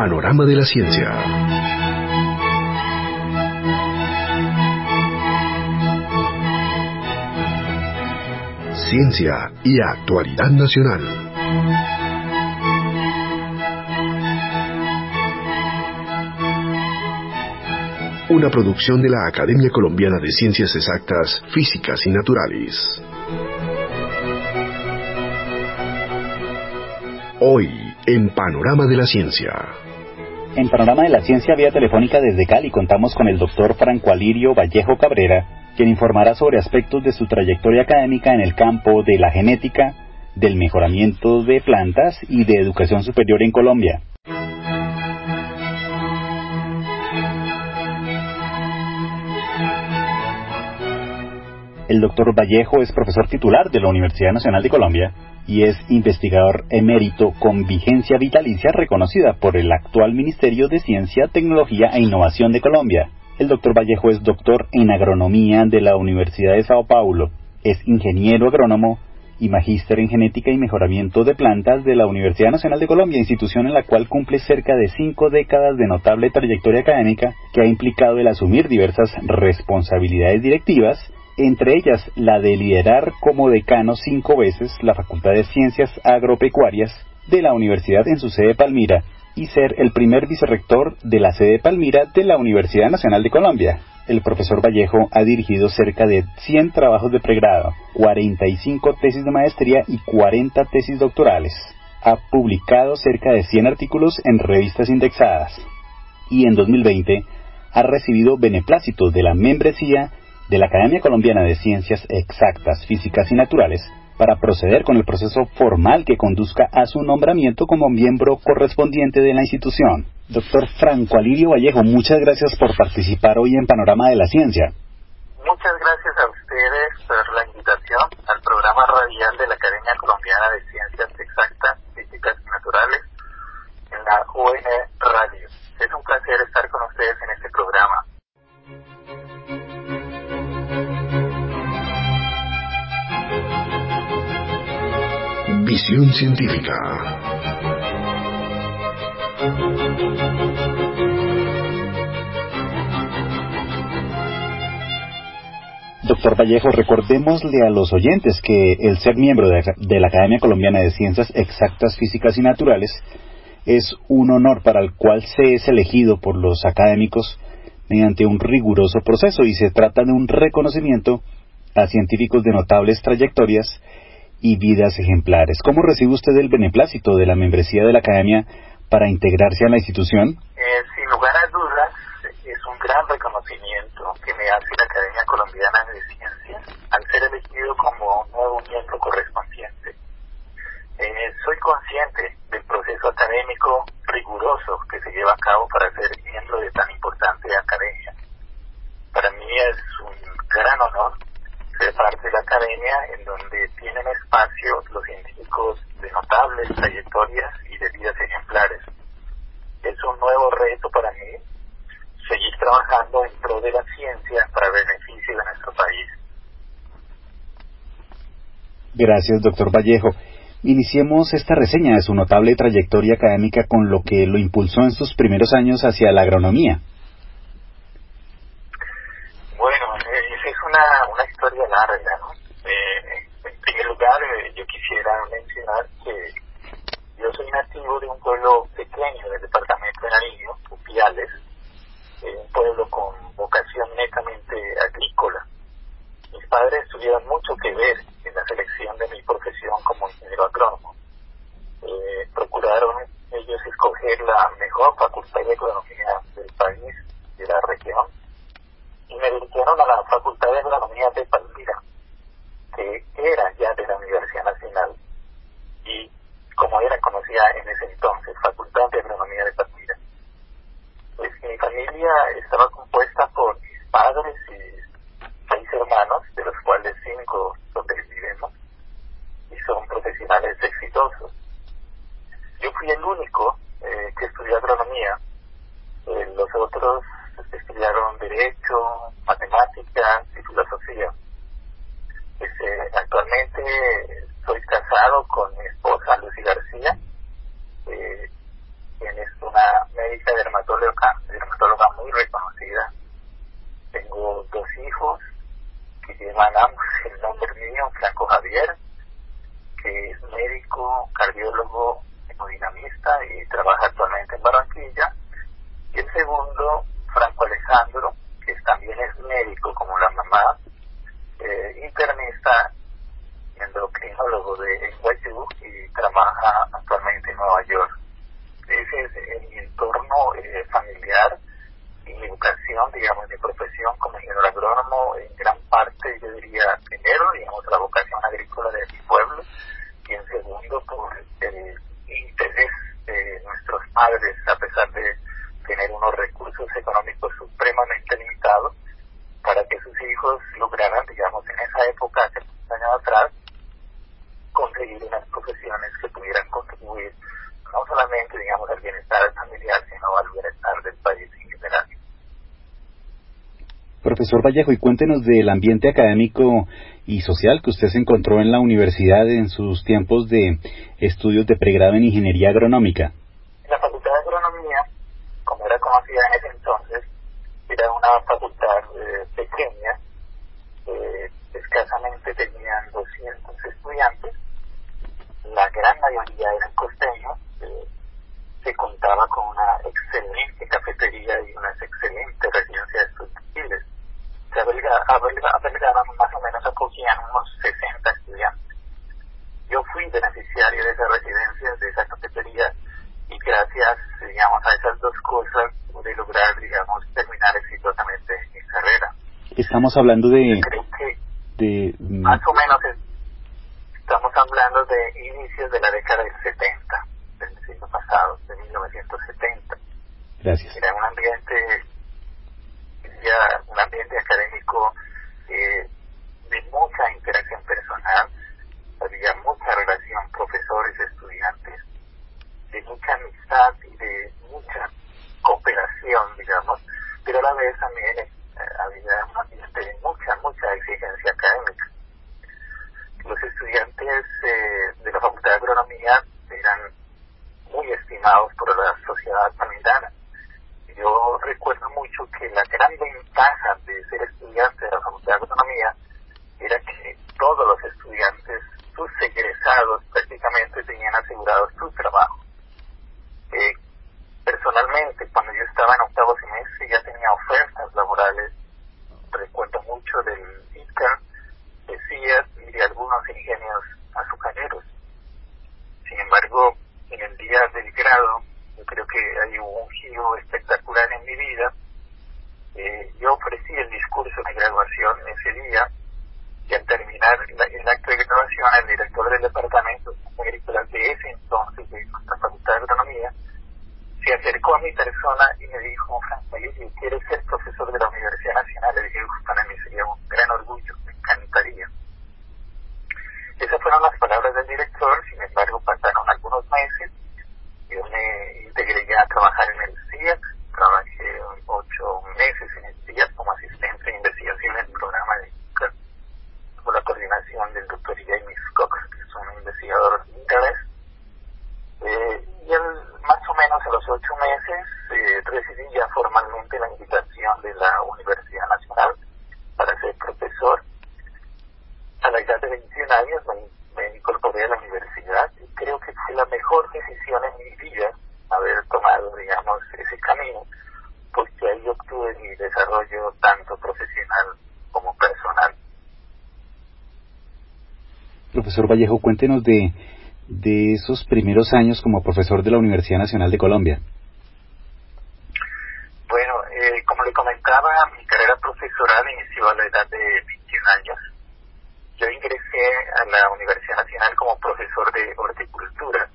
Panorama de la Ciencia. Ciencia y actualidad nacional. Una producción de la Academia Colombiana de Ciencias Exactas, Físicas y Naturales. Hoy, en Panorama de la Ciencia. En Panorama de la Ciencia vía telefónica desde Cali contamos con el doctor Franco Alirio Vallejo Cabrera, quien informará sobre aspectos de su trayectoria académica en el campo de la genética, del mejoramiento de plantas y de educación superior en Colombia. El doctor Vallejo es profesor titular de la Universidad Nacional de Colombia y es investigador emérito con vigencia vitalicia reconocida por el actual Ministerio de Ciencia, Tecnología e Innovación de Colombia. El doctor Vallejo es doctor en agronomía de la Universidad de Sao Paulo, es ingeniero agrónomo y magíster en genética y mejoramiento de plantas de la Universidad Nacional de Colombia, institución en la cual cumple cerca de 5 décadas de notable trayectoria académica que ha implicado el asumir diversas responsabilidades directivas, entre ellas la de liderar como decano 5 veces la Facultad de Ciencias Agropecuarias de la Universidad en su sede Palmira y ser el primer vicerrector de la sede Palmira de la Universidad Nacional de Colombia. El profesor Vallejo ha dirigido cerca de 100 trabajos de pregrado, 45 tesis de maestría y 40 tesis doctorales. Ha publicado cerca de 100 artículos en revistas indexadas y en 2020 ha recibido beneplácito de la membresía de la Academia Colombiana de Ciencias Exactas, Físicas y Naturales para proceder con el proceso formal que conduzca a su nombramiento como miembro correspondiente de la institución. Doctor Franco Alirio Vallejo, muchas gracias por participar hoy en Panorama de la Ciencia. Muchas gracias a ustedes por la invitación al programa radial de la Academia Colombiana de Ciencias Exactas, Físicas y Naturales en la UN Radio. Es un placer estar con ustedes en este programa. Visión científica. Doctor Vallejo, recordémosle a los oyentes que el ser miembro de la Academia Colombiana de Ciencias Exactas, Físicas y Naturales es un honor para el cual se es elegido por los académicos mediante un riguroso proceso y se trata de un reconocimiento a científicos de notables trayectorias y vidas ejemplares. ¿Cómo recibe usted el beneplácito de la membresía de la Academia para integrarse a la institución? Sin lugar a dudas, es un gran reconocimiento que me hace la Academia Colombiana de Ciencias al ser elegido como un nuevo miembro correspondiente. Soy consciente del proceso académico riguroso que se lleva a cabo para ser miembro de tan importante academia. Para mí es un gran honor ser parte de la academia en donde tienen espacio los científicos de notables trayectorias y de vidas ejemplares. Es un nuevo reto para mí seguir trabajando en pro de la ciencia para beneficio de nuestro país. Gracias, doctor Vallejo. Iniciemos esta reseña de su notable trayectoria académica con lo que lo impulsó en sus primeros años hacia la agronomía. Bueno, esa es una historia larga, ¿no? En primer lugar, yo quisiera mencionar que yo soy nativo de un pueblo pequeño del departamento de Nariño, Upiales, un pueblo con vocación netamente agrícola. Mis padres tuvieron mucho que ver en la selección de mi profesión como ingeniero agrónomo. Procuraron ellos escoger la mejor facultad de agronomía del país, de la región, y me dirigieron a la Facultad de Agronomía de Palmira, que era ya de la Universidad Nacional, y como era conocida en ese entonces, Facultad de Agronomía de Palmira. Pues mi familia estaba compuesta por mis padres y 6 hermanos, de los cuales 5 sobrevivimos, y son profesionales exitosos. Yo fui el único que estudió agronomía, los otros estudiaron Derecho, Matemáticas y Filosofía. Actualmente soy casado con mi esposa Lucy García, quien es una médica dermatóloga muy reconocida. Tengo 2 hijos que llevan ambos el nombre mío, Franco Javier, que es médico, cardiólogo, hemodinamista y trabaja actualmente en Barranquilla. Y el segundo, Franco Alejandro, que también es médico como la mamá, internista y endocrinólogo de NYU y trabaja actualmente en Nueva York. Ese es mi entorno familiar y mi educación, digamos, mi profesión como ingeniero agrónomo, en gran parte, yo diría, primero, digamos, la vocación agrícola de mi pueblo, y en segundo, por el interés de nuestros padres, a pesar de tener unos recursos económicos supremamente limitados, para que sus hijos lograran, digamos, en esa época, hace muchos años atrás, conseguir unas profesiones que pudieran contribuir no solamente, digamos, al bienestar familiar, sino al bienestar del país en general. Profesor Vallejo, y cuéntenos del ambiente académico y social que usted se encontró en la universidad en sus tiempos de estudios de pregrado en Ingeniería Agronómica. La Facultad de Agronomía, como era conocida en ese entonces, era una facultad pequeña, escasamente tenían 200 estudiantes, la gran mayoría eran costeños, se contaba con una excelente cafetería y unas excelentes residencias estudiantiles. Se albergaban más o menos, acogían unos 60 estudiantes. Yo fui beneficiario de esa residencia, de esa cafetería, y gracias, digamos, a esas 2 cosas pude lograr, digamos, terminar exitosamente mi carrera. Estamos hablando de... Creo que más o menos estamos hablando de inicios de la década del 70, del siglo pasado, de 1970. Gracias. Era un ambiente académico de mucha interacción personal, había mucha relación profesores-estudiantes, de mucha amistad y de mucha cooperación, digamos, pero a la vez también había un ambiente de mucha exigencia académica. Los estudiantes de la Facultad de Agronomía eran muy estimados por la sociedad manindana. Yo recuerdo mucho que la gran ventaja de ser estudiante de la Facultad de Agronomía era que todos los estudiantes, sus egresados, prácticamente tenían asegurado su trabajo. Personalmente, cuando yo estaba en octavo semestre, ya tenía ofertas laborales. Recuerdo mucho del ICA, de CIAT y de algunos ingenios azucareros. Sin embargo, en el día del grado, yo creo que hay un giro espectacular en mi vida. Yo ofrecí el discurso de graduación ese día, y al terminar el acto de graduación, el director del departamento agrícola de ese entonces de nuestra Facultad de Agronomía se acercó a mi persona y me dijo: Franco, ¿quieres ser profesor de la Universidad Nacional? Le dije: para mí sería un gran orgullo, me encantaría. Esas fueron las palabras del director. Sin embargo, pasaron algunos meses, yo me integré ya a trabajar en el CIAC, trabajé 8 meses en el CIAC como asistente de investigación en el programa de ICA, por la coordinación del doctor James Cox, que es un investigador inglés. Más o menos a los 8 meses recibí ya formalmente la invitación de la Universidad Nacional para ser profesor. A la edad de 21 años me incorporé a la universidad y creo que fue la mejor decisión en mi vida haber tomado, digamos, ese camino, porque ahí obtuve mi desarrollo tanto profesional como personal. Profesor Vallejo, cuéntenos de esos primeros años como profesor de la Universidad Nacional de Colombia. Bueno, como le comentaba, mi carrera profesoral inició a la edad de 21 años. Yo ingresé a la Universidad Nacional como profesor de horticultura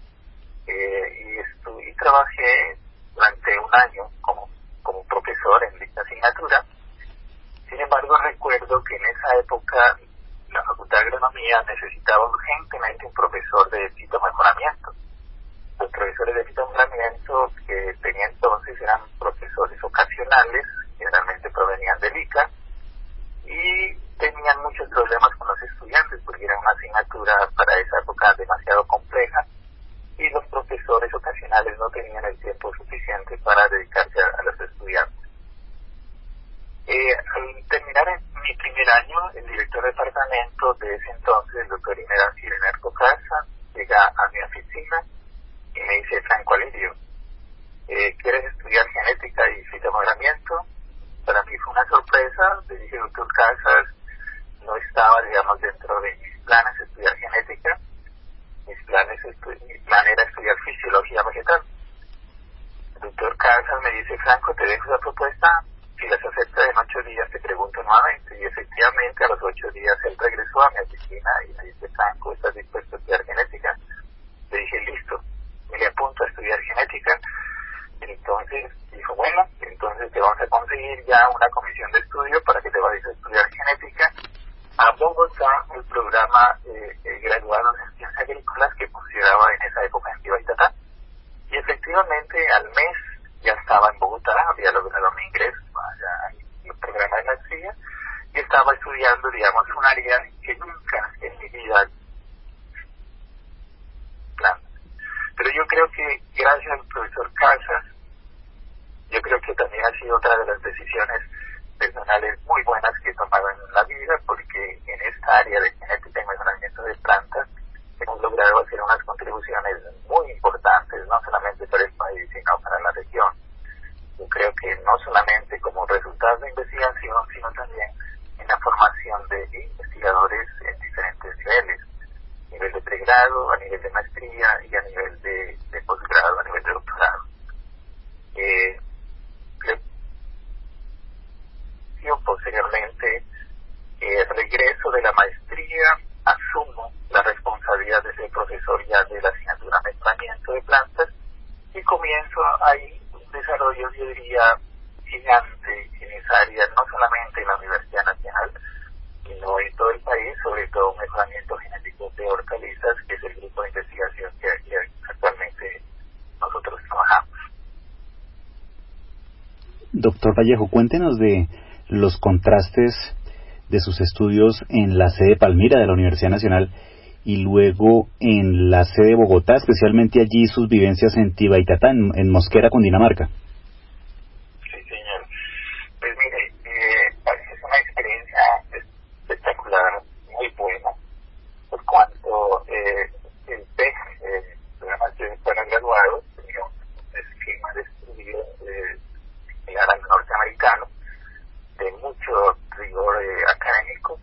y trabajé durante un año como profesor en dicha asignatura. Sin embargo, recuerdo que en esa época la Facultad de Agronomía necesitaba urgentemente un profesor de fitomejoramiento. Los profesores de fitomejoramiento que tenía entonces eran profesores ocasionales, generalmente provenían del ICA, y tenían muchos problemas con los estudiantes porque era una asignatura para esa época demasiado compleja y los profesores ocasionales no tenían el tiempo suficiente médico de ese entonces, el doctor Inerco Casa, llega a mi oficina y me dice: Franco Alirio, ¿quieres estudiar genética y fitomogramiento? Para mí fue una sorpresa. Le dije: doctor Casas, no estaba, digamos, dentro de mis planes estudiar genética. Mi plan era estudiar fisiología vegetal. El doctor Casas me dice: Franco, te dejo esa propuesta, si las aceptas en 8 días te pregunto nuevamente. Y efectivamente a los 8 días él regresó a mi oficina y me dice: Franco, ¿estás dispuesto a estudiar genética? Le dije: listo, me le apunto a estudiar genética. Entonces dijo: bueno, entonces te vamos a conseguir ya una comisión de estudio para que te vayas a estudiar genética a Bogotá, el programa graduado en ciencias agrícolas que funcionaba en esa época en Tibaitatá. Y efectivamente al mes ya estaba en Bogotá, había logrado mi ingreso en el programa de maestría y estaba estudiando, digamos, un área que nunca en mi vida plan. Pero yo creo que gracias al profesor Casas, yo creo que también ha sido otra de las decisiones personales muy buenas que he tomado en la vida, porque en esta área de genética y mejoramiento de plantas hemos logrado hacer unas contribuciones muy importantes, no solamente para el país, sino para la región. Yo creo que no solamente como resultado de investigación, sino también en la formación de investigadores en diferentes niveles, a nivel de pregrado, a nivel de maestría y a nivel de posgrado, a nivel de doctorado. Posteriormente, regreso de la maestría, asumo la responsabilidad de ser profesor ya de la asignatura de mejoramiento de plantas y comienzo ahí un desarrollo, yo diría, gigante en esa área, no solamente en la Universidad Nacional, sino en todo el país, sobre todo un mejoramiento genético de hortalizas, que es el grupo de investigación que actualmente nosotros trabajamos. Doctor Vallejo, cuéntenos de los contrastes de sus estudios en la sede Palmira de la Universidad Nacional y luego en la sede Bogotá, especialmente allí sus vivencias en Tibaitatá, en Mosquera, Cundinamarca. Sí, señor. Pues mire, es una experiencia espectacular, muy buena, por cuanto el PEC, el programa para graduados, tenía un esquema de estudio norteamericano de mucho rigor académico,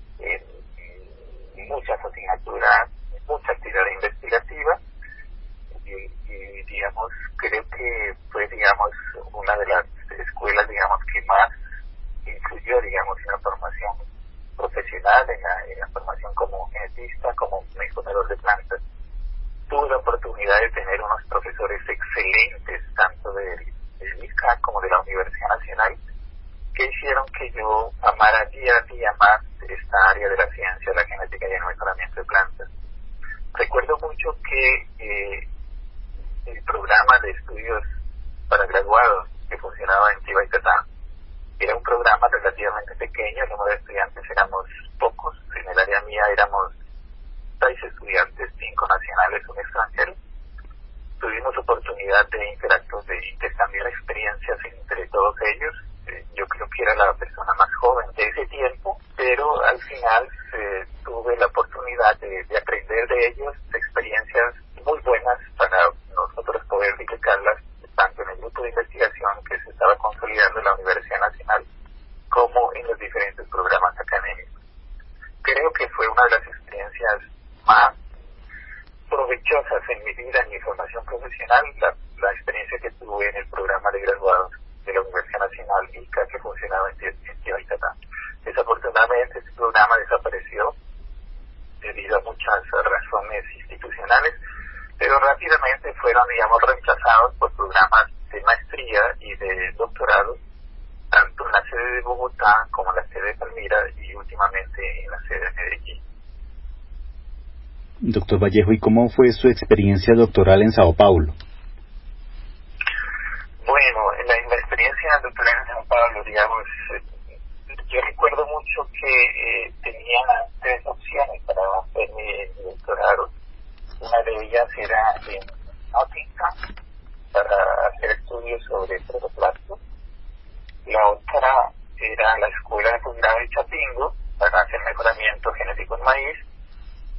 muchas asignaturas, mucha actividad investigativa y digamos, creo que fue, digamos, una de las escuelas, digamos, que más influyó, digamos, en la formación profesional, en la formación como genetista, como mejorador de plantas. Tuve la oportunidad de tener unos profesores excelentes, tanto del ICA como de la Universidad Nacional, que hicieron que yo amara día a día más esta área de la ciencia, la genética y el mejoramiento de plantas. Recuerdo mucho que el programa de estudios para graduados que funcionaba en Tibaitatá era un programa relativamente pequeño, el número de estudiantes éramos pocos, en el área mía éramos 6 estudiantes, 5 nacionales, un extranjero. Tuvimos oportunidad de intercambiar experiencias entre todos ellos. Yo creo que era la persona más joven de ese tiempo, pero al final tuve la oportunidad de aprender de ellos experiencias muy buenas para nosotros poder duplicarlas tanto en el grupo de investigación que se estaba consolidando en la Universidad Nacional como en los diferentes programas académicos. Creo que fue una de las experiencias más provechosas en mi vida, en mi formación profesional, la experiencia que tuve en el programa de graduados de la Universidad Nacional ICA que funcionaba en Tibaitatá. Desafortunadamente este programa desapareció debido a muchas razones institucionales, pero rápidamente fueron, digamos, reemplazados por programas de maestría y de doctorado, tanto en la sede de Bogotá como en la sede de Palmira y últimamente en la sede de Medellín. Doctor Vallejo, ¿y cómo fue su experiencia doctoral en Sao Paulo? Bueno, en la experiencia doctoral en Sao Paulo, digamos, yo recuerdo mucho que tenía 3 opciones para hacer mi doctorado. Una de ellas era en Nottingham, para hacer estudios sobre protoplastos. La otra era la Escuela de Posgrado de Chapingo, para hacer mejoramiento genético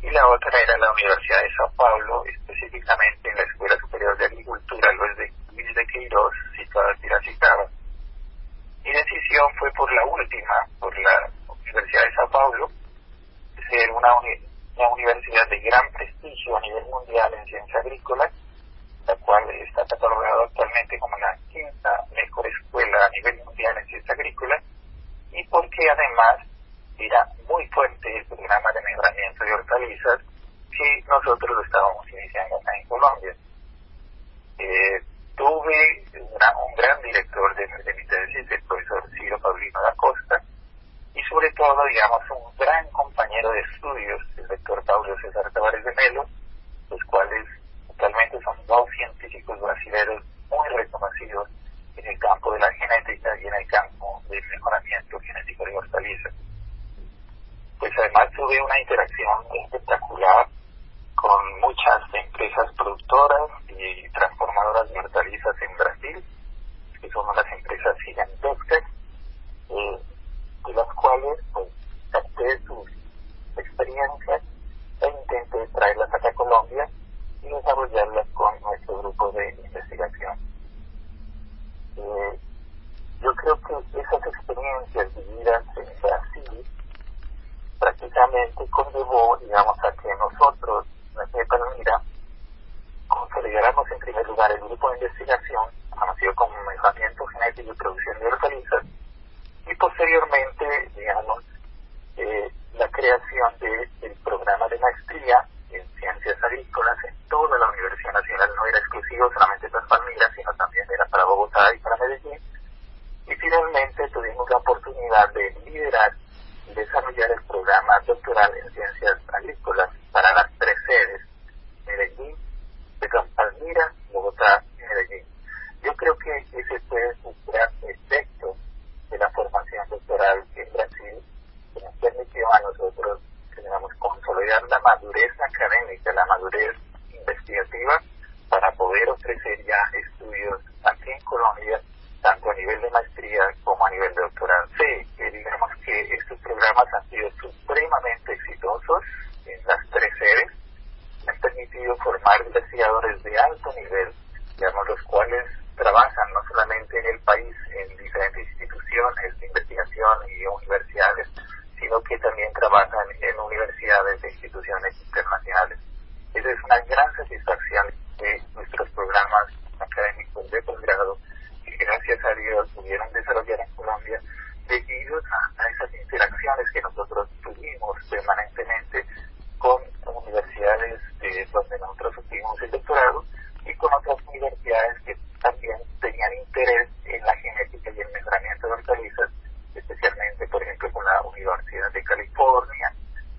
y la otra era la Universidad de Sao Paulo, específicamente en la Escuela Superior de Agricultura Luis de Queiroz, situada en Piracicaba. Mi decisión fue por la última, por la Universidad de Sao Paulo, de ser una universidad de gran prestigio a nivel mundial en ciencia agrícola, la cual está catalogada actualmente como la quinta mejor escuela a nivel mundial en ciencia agrícola, y porque además era muy fuerte el programa de mejoramiento de hortalizas que nosotros lo estábamos iniciando acá en Colombia. Tuve un gran director de mi tesis, el profesor Ciro Paulino da Costa, y sobre todo, digamos, un gran compañero de estudios, el doctor Paulo César Tavares de Melo, los cuales actualmente son dos científicos brasileños muy reconocidos en el campo de la genética y en el campo del mejoramiento genético de hortalizas. Pues además tuve una interacción espectacular con muchas empresas productoras y transformadoras de hortalizas en Brasil, que son unas empresas gigantescas, de las cuales pues capté sus experiencias e intenté traerlas acá a Colombia y desarrollarlas con nuestro grupo de investigación. Yo creo que esas experiencias vividas en Brasil prácticamente conllevó, digamos, a que nosotros, en Palmira, consolidáramos en primer lugar el grupo de investigación conocido como Mejoramiento Genético y Producción de Hortalizas, y posteriormente, digamos, la creación del programa de maestría en ciencias agrícolas en toda la Universidad Nacional. No era exclusivo solamente para Palmira, sino también era para Bogotá y para Medellín. Y finalmente tuvimos la oportunidad de liderar y desarrollar el programa doctoral en ciencias agrícolas para las tres sedes, Medellín, Palmira, Bogotá y Medellín. Yo creo que ese fue un gran efecto de la formación doctoral en Brasil, que nos permitió a nosotros, digamos, consolidar la madurez académica, la madurez investigativa, para poder ofrecer ya estudios aquí en Colombia, tanto a nivel de maestría como a nivel de doctorado. Sí, digamos que estos programas han sido supremamente exitosos en las tres sedes, han permitido formar investigadores de alto nivel, digamos, los cuales trabajan no solamente en el país, en diferentes instituciones de investigación y universidades, sino que también trabajan en universidades e instituciones internacionales. Esa es una gran satisfacción de nuestros programas académicos de posgrado, que gracias a Dios pudieron desarrollar en Colombia debido a esas interacciones que nosotros tuvimos permanentemente con universidades donde nosotros obtuvimos el doctorado y con otras universidades que también tenían interés en la genética y el mejoramiento de hortalizas, especialmente, por ejemplo, con la Universidad de California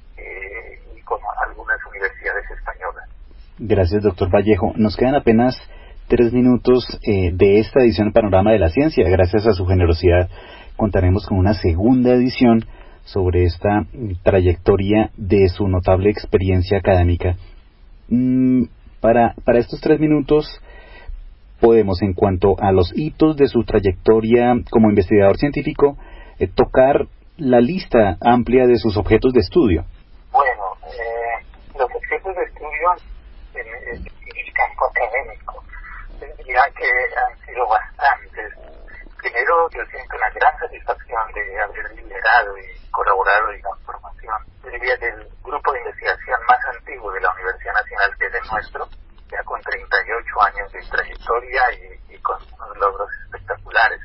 y con algunas universidades españolas. Gracias, doctor Vallejo. Nos quedan apenas 3 minutos de esta edición del Panorama de la Ciencia. Gracias a su generosidad contaremos con una segunda edición sobre esta trayectoria de su notable experiencia académica. Para estos 3 minutos podemos, en cuanto a los hitos de su trayectoria como investigador científico, tocar la lista amplia de sus objetos de estudio. Bueno, los objetos de estudio en el campo académico, diría que han sido bastantes. Primero, yo siento una gran satisfacción de haber liderado y colaborado en la formación, diría, del grupo de investigación más antiguo de la Universidad Nacional, que es el nuestro, ya con 38 años de trayectoria y con unos logros espectaculares.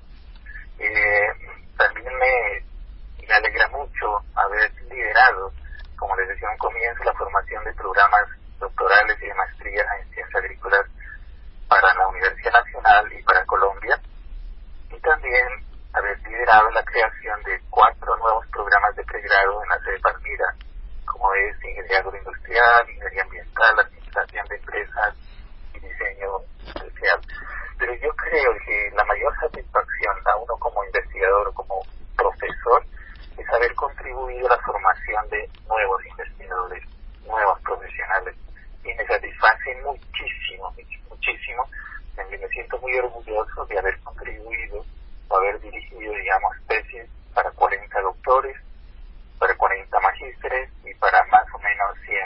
También me alegra mucho haber liderado, como les decía un comienzo, la formación de programas doctorales y de maestría en ciencias agrícolas para la Universidad Nacional y para Colombia, y también haber liderado la creación de 4 nuevos programas de pregrado en la sede de Palmira, como es Ingeniería Agroindustrial, Ingeniería Ambiental, Administración de Empresas y Diseño Industrial. Pero yo creo que la mayor satisfacción a uno como investigador o como profesor es haber contribuido a la formación de nuevos investigadores, nuevos profesionales, y me satisface muchísimo, muchísimo. Me siento muy orgulloso de haber contribuido o haber dirigido, digamos, tesis para 40 doctores, para 40 magísteres y para más o menos 100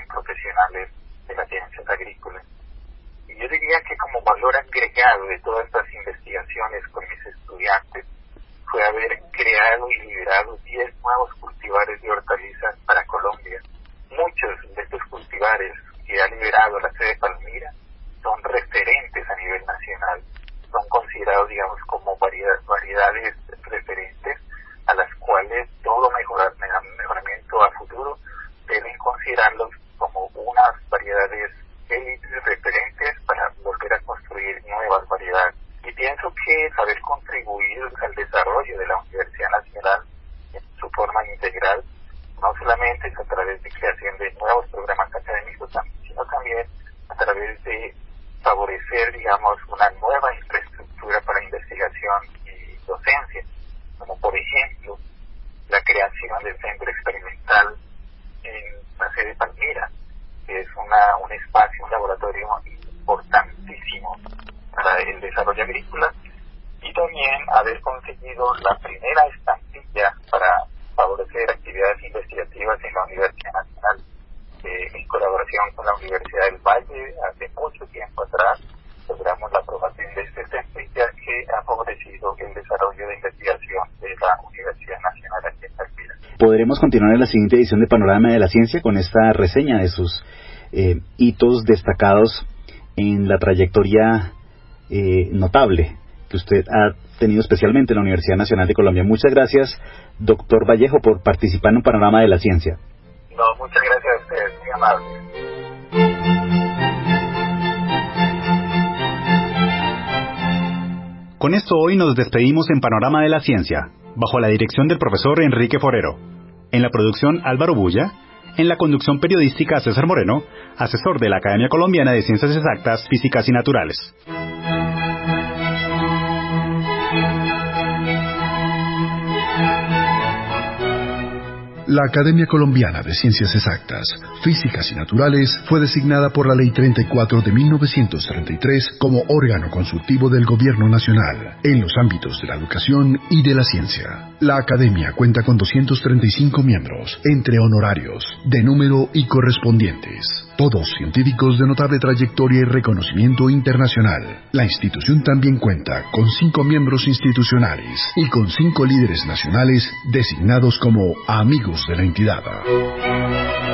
agregado de todas estas investigaciones con mis estudiantes fue haber creado y liberado 10 nuevos cultivares de hortalizas para Colombia. Muchos de estos cultivares que ha liberado la sede de Palmira son referentes a nivel nacional, son considerados, digamos, como variedades referentes a las cuales todo mejoramiento a futuro deben considerarlos como unas variedades referentes para volver a construir nuevas variedades. Y pienso que saber contribuir al desarrollo de la Universidad Nacional en su forma integral, no solamente es a través de creación de nuevos programas académicos, sino también a través de favorecer, digamos, una nueva infraestructura para investigación y docencia, como por ejemplo la creación del centro experimental en la sede de Palmira, que es un espacio, un laboratorio importantísimo para el desarrollo agrícola, y también haber conseguido la primera estampilla para favorecer actividades investigativas en la Universidad Nacional, en colaboración con la Universidad del Valle. Hace mucho tiempo atrás logramos la aprobación de esta estampilla que ha favorecido el desarrollo de investigación de la Universidad Nacional aquí en Palmira. Podremos continuar en la siguiente edición de Panorama de la Ciencia con esta reseña de sus hitos destacados en la trayectoria notable que usted ha tenido especialmente en la Universidad Nacional de Colombia. Muchas gracias, doctor Vallejo, por participar en un Panorama de la Ciencia. No, muchas gracias a ustedes, muy amables. Con esto hoy nos despedimos en Panorama de la Ciencia, bajo la dirección del profesor Enrique Forero. En la producción Álvaro Bulla, en la conducción periodística César Moreno, asesor de la Academia Colombiana de Ciencias Exactas, Físicas y Naturales. La Academia Colombiana de Ciencias Exactas, Físicas y Naturales fue designada por la Ley 34 de 1933 como órgano consultivo del Gobierno Nacional en los ámbitos de la educación y de la ciencia. La Academia cuenta con 235 miembros, entre honorarios, de número y correspondientes, todos científicos de notable trayectoria y reconocimiento internacional. La institución también cuenta con 5 miembros institucionales y con 5 líderes nacionales designados como amigos de la entidad.